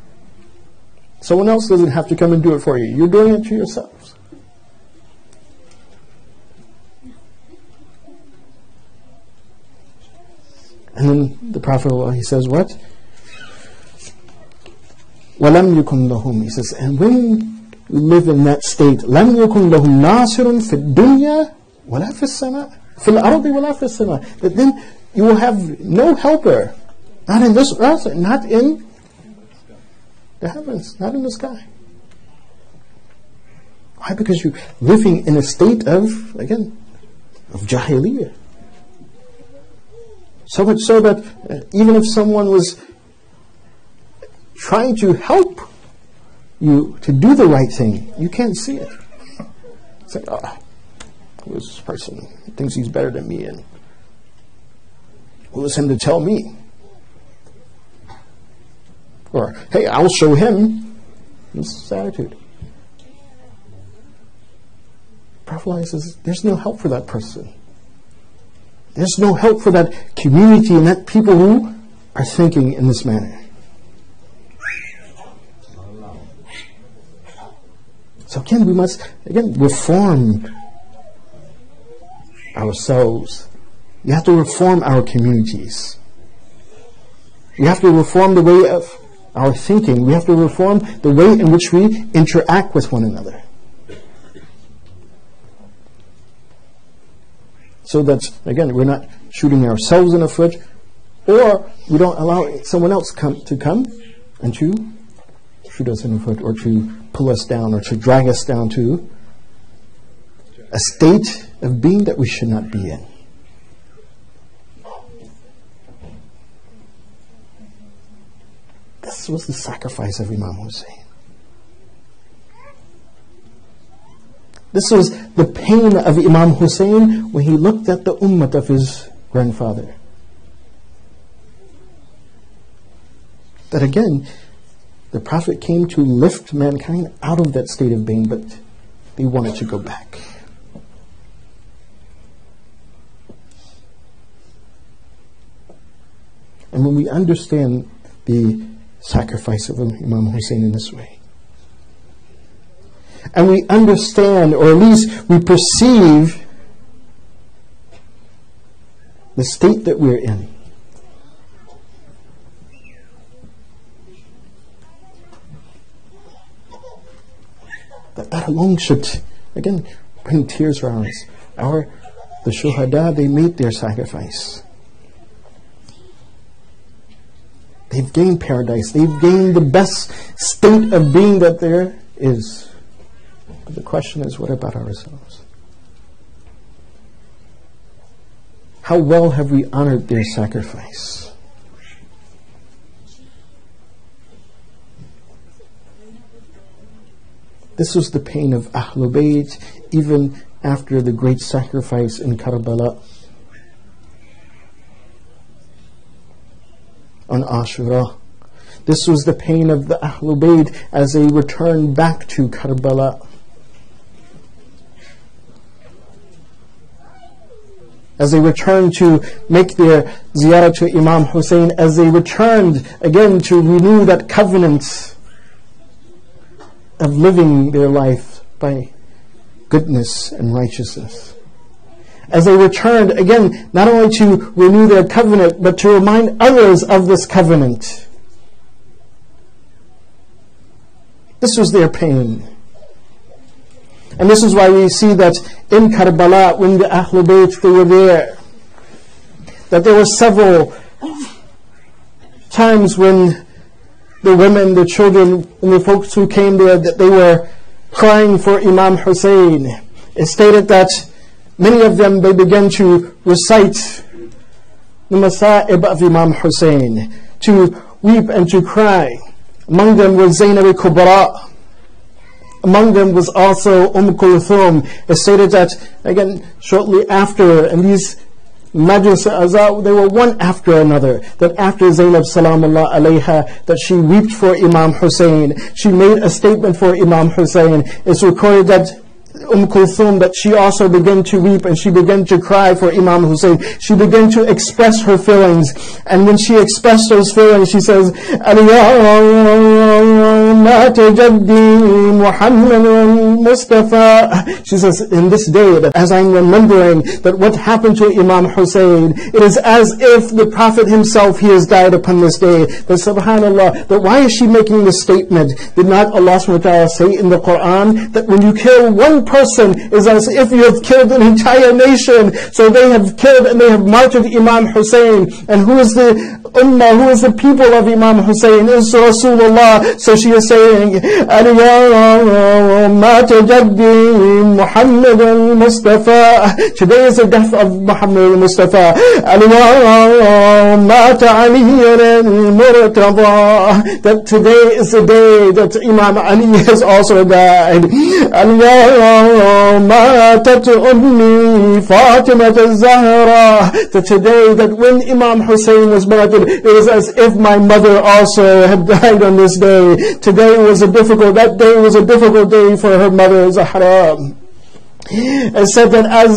Someone else doesn't have to come and do it for you. You're doing it to yourselves. And then the Prophet, he says what? وَلَمْ يُكُنْ لَهُمْ. He says, and when you live in that state, لَمْ يُكُنْ لَهُمْ نَاصِرٌ فِي الدُّنْيَا وَلَا فِي السَّمَاءِ فِي الْأَرْضِ وَلَا فِي السَّمَاءِ. That then you will have no helper, not in this earth, not in the heavens, not in the sky. Why? Because you're living in a state of, again, of jahiliyyah. So much so that even if someone was trying to help you to do the right thing, you can't see it. It's like, oh, who is this person? He thinks he's better than me, and who is him to tell me? Or, hey, I'll show him. This is his attitude. Prophet says, there's no help for that person. There's no help for that community and that people who are thinking in this manner. So again, we must, reform ourselves. We have to reform our communities. We have to reform the way of our thinking. We have to reform the way in which we interact with one another. So that, again, we're not shooting ourselves in the foot, or we don't allow someone else to come and to shoot us in the foot, or to pull us down, or to drag us down to a state of being that we should not be in. This was the sacrifice of Imam Hussein. This was the pain of Imam Hussein when he looked at the ummah of his grandfather. That again, the Prophet came to lift mankind out of that state of being, but they wanted to go back. And when we understand the sacrifice of Imam Hussein in this way, and we understand, or at least we perceive, the state that we're in, that alone should, again, bring tears to our eyes. The shuhada, they made their sacrifice. They've gained paradise. They've gained the best state of being that there is. But the question is, what about ourselves? How well have we honored their sacrifice? This was the pain of Ahlul Bayt even after the great sacrifice in Karbala on Ashura. This was the pain of the Ahlul Bayt as they returned back to Karbala. As they returned to make their ziyarah to Imam Hussein, as they returned again to renew that covenant of living their life by goodness and righteousness. As they returned again, not only to renew their covenant, but to remind others of this covenant. This was their pain. And this is why we see that in Karbala, when the Ahlul Bayt, they were there, that there were several times when the women, the children, and the folks who came there, that they were crying for Imam Hussein. It stated that many of them, they began to recite the Masa'ib of Imam Hussein, to weep and to cry. Among them was Zainab al-Kubra. Among them was also Kulthum. It stated that, again, shortly after, and these Majlis Azza, they were one after another, that after Zainab Salamullah alayha, that she wept for Imam Hussein. She made a statement for Imam Hussein. It's recorded that Kulthum that she also began to weep and she began to cry for Imam Hussein. She began to express her feelings. And when she expressed those feelings, she says, she says, in this day, that as I'm remembering that what happened to Imam Hussein, it is as if the Prophet himself, he has died upon this day. That subhanAllah, that why is she making this statement? Did not Allah subhanahu wa ta'ala say in the Quran that when you kill one person, is as if you have killed an entire nation? So they have killed and they have martyred Imam Hussein. And who is the ummah, who is the people of Imam Hussein? Is Rasulullah. So she is saying, Muhammad al-Mustafa. Today is the death of Muhammad al-Mustafa. al-Murtada. That today is the day that Imam Ali has also died. That today, that when Imam Hussein was martyred, it was as if my mother also had died on this day. That day was a difficult day for her mother, Zahra. It said that as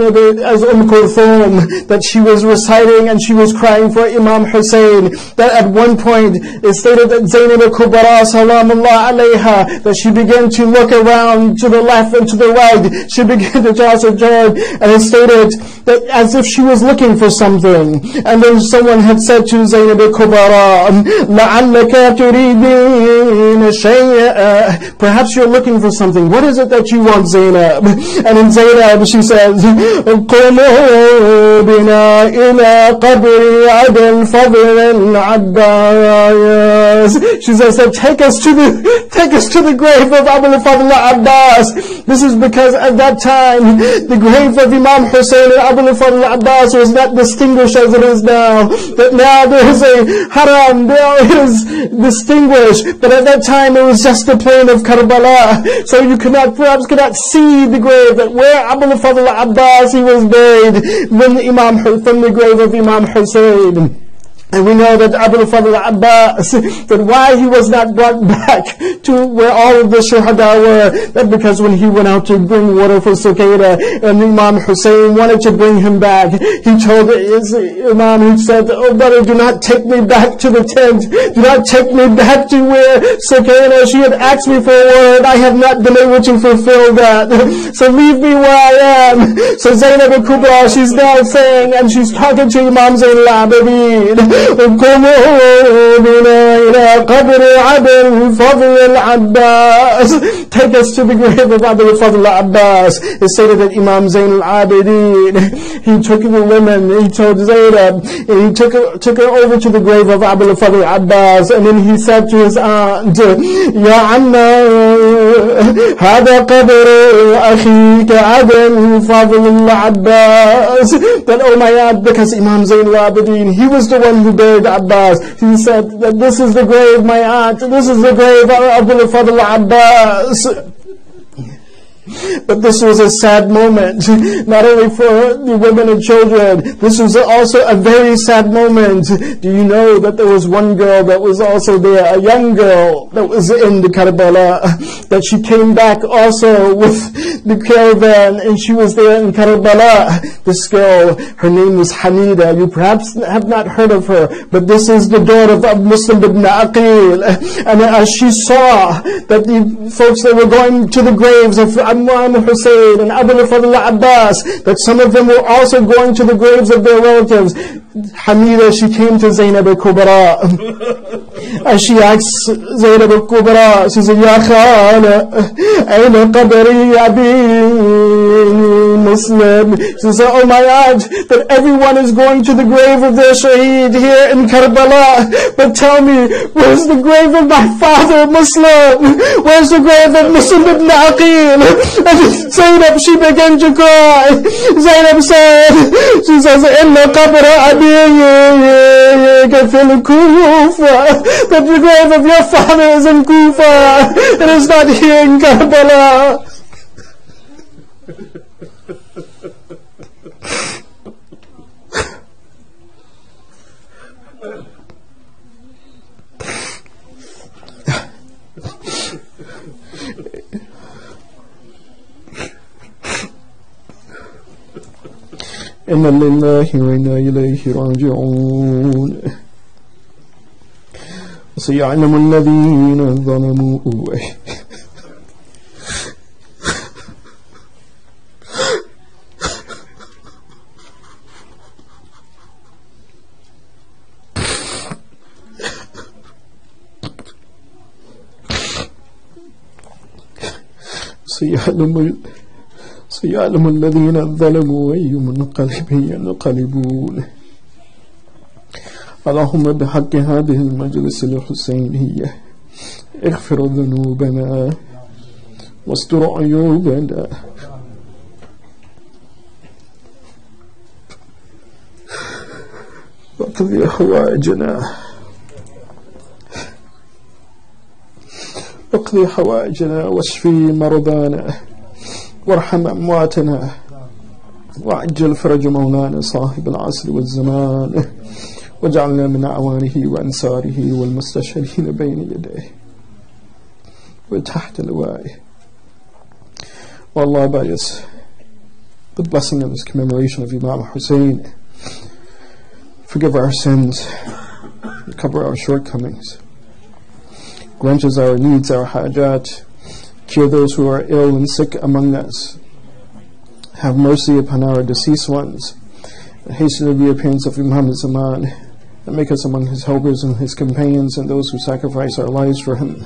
Kulthum, that she was reciting and she was crying for Imam Hussein, that at one point it stated that Zainab al-Kubra salamullah alayha, that she began to look around to the left and to the right. She began to toss her head, and it stated that as if she was looking for something. And then someone had said to Zainab al-Kubra, لَعَلَّكَ تُرِيدِينَ شَيْئًا, perhaps you're looking for something. What is it that you want, Zainab? And in Zainab she says, قُمُوا بِنَا إِلَىٰ قَبْرِ عَبْدِ الْفَضْلِ الْعَبَّاسِ. She says, take us to the grave of Abu al-Fadl al-Abbas. This is because at that time the grave of Imam Hussein and Abu al-Fadl al-Abbas was not distinguished as it is now. That now there is a haram, there it is distinguished, but at that time it was just the plain of Karbala. So you perhaps cannot see the grave, that where Abu al-Fadl al-Abbas, he was buried from the grave of Imam Hussein. And we know that Abu al-Fadl al-Abbas, that why he was not brought back to where all of the shuhada were, that because when he went out to bring water for Sukaina, and Imam Hussein wanted to bring him back, he told his Imam, he said, oh brother, do not take me back to the tent, do not take me back to where Sukaina, she had asked me for a word, I have not been able to fulfill that, so leave me where I am. So Zainab al-Kubra, she's now saying, and she's talking to Imam Zayn al-Abidin, قُمُوا بِنَا إِلَىٰ قَبْرِ عَبْدِ الْفَضْلِ الْعَبَّاسِ. Take us to the grave of Abu al-Fadl al-Abbas. It stated that Imam Zayn al-Abidin, he took the women, he told Zaynab, and he took her over to the grave of Abu al-Fadl al-Abbas, and then he said to his aunt, يَا عَمَّا هَذَا قَبْرُ أَخِيكَ عَبْدِ الْفَضْلِ الْعَبَّاسِ. That, oh my aunt, because Imam Zayn al-Abidin, he was the one who buried Abbas. He said that this is the grave, my aunt, this is the grave of Abu al-Fadl al-Abbas. But this was a sad moment, not only for the women and children, this was also a very sad moment. Do you know that there was one girl that was also there, a young girl that was in the Karbala, that she came back also with the caravan, and she was there in Karbala. This girl, her name was Hamida. You perhaps have not heard of her, but this is the daughter of Muslim ibn Aqil. And as she saw that the folks that were going to the graves of Imam Hussein and Abu al-Fadl al-Abbas, that some of them were also going to the graves of their relatives, Hamida, she came to Zainab al-Kubra. And she asked Zainab al-Kubra, she said, Ya Khala, ayna qabri abi Muslim. She said, oh my aunt, that everyone is going to the grave of their shaheed here in Karbala. But tell me, where's the grave of my father, Muslim? Where's the grave of Muslim ibn Aqil? And Zainab, she began to cry. Zainab said, she says, Inna qabra abi fil Kufa. That the grave of your father is in Kufa. It is not here in Karbala. إنا لله وإنا إليه راجعون وسيعلم الذين ظلموا سيعلم الذين ظلموا أي منقلب ينقلبون. اللهم بحق هذه المجلس الحسينية اغفر ذنوبنا واستر عيوبنا واقضي حوائجنا واشفي مرضانا وارحم أمواتنا وعجل فرج مولانا صاحب العصر والزمان واجعلنا من أعوانه وأنصاره والمستشهدين بين يديه وتحت لوائه. O Allah, by the blessing of this commemoration of Imam Hussein, forgive our sins, cover our shortcomings, grant us our needs, our hajat, cure those who are ill and sick among us, have mercy upon our deceased ones, and hasten the reappearance of Imam Zaman, and make us among his helpers and his companions and those who sacrifice our lives for him.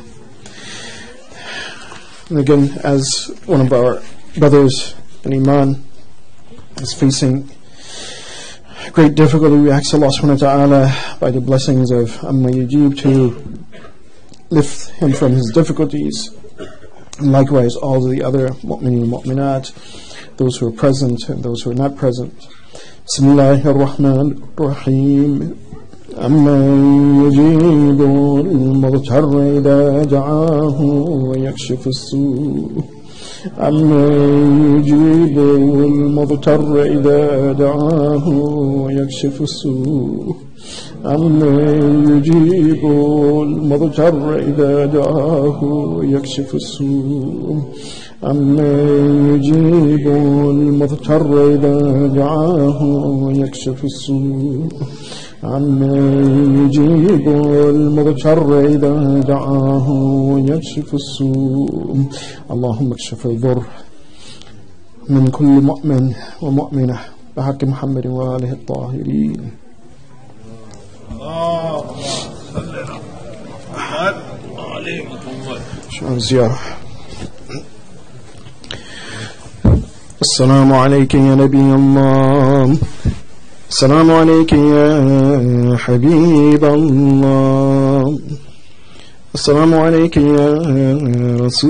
And again, as one of our brothers in Iman is facing great difficulty, we ask Allah subhanahu wa ta'ala by the blessings of Amma Yajib to lift him from his difficulties, and likewise all the other mu'mineen and mu'minat, those who are present and those who are not present. Bismillahir Rahmanir Rahim. أَمَّنْ يُجِيبُ الْمُضْطَرَّ إِذَا دَعَاهُ وَيَكْشِفُ السُّوءَ أَمَّنْ يُجِيبُ الْمُضْطَرَّ إِذَا دَعَاهُ وَيَكْشِفُ السُّوءَ أَمَّنْ يُجِيبُ الْمُضْطَرَّ إِذَا دَعَاهُ وَيَكْشِفُ السُّوءَ أَمَّنْ يُجِيبُ الْمُضْطَرَّ إِذَا دَعَاهُ وَيَكْشِفُ السُّوءَ أَمَّنْ يُجِيبُ الْمُضْطَرَّ إِذَا دَعَاهُ وَيَكْشِفُ السُّوءَ. اللهم اكشف الضر من كل مؤمن ومؤمنة بحق محمد وآله الطاهرين. السلام عليك يا نبي الله، السلام عليك يا حبيب الله، السلام عليك يا رسول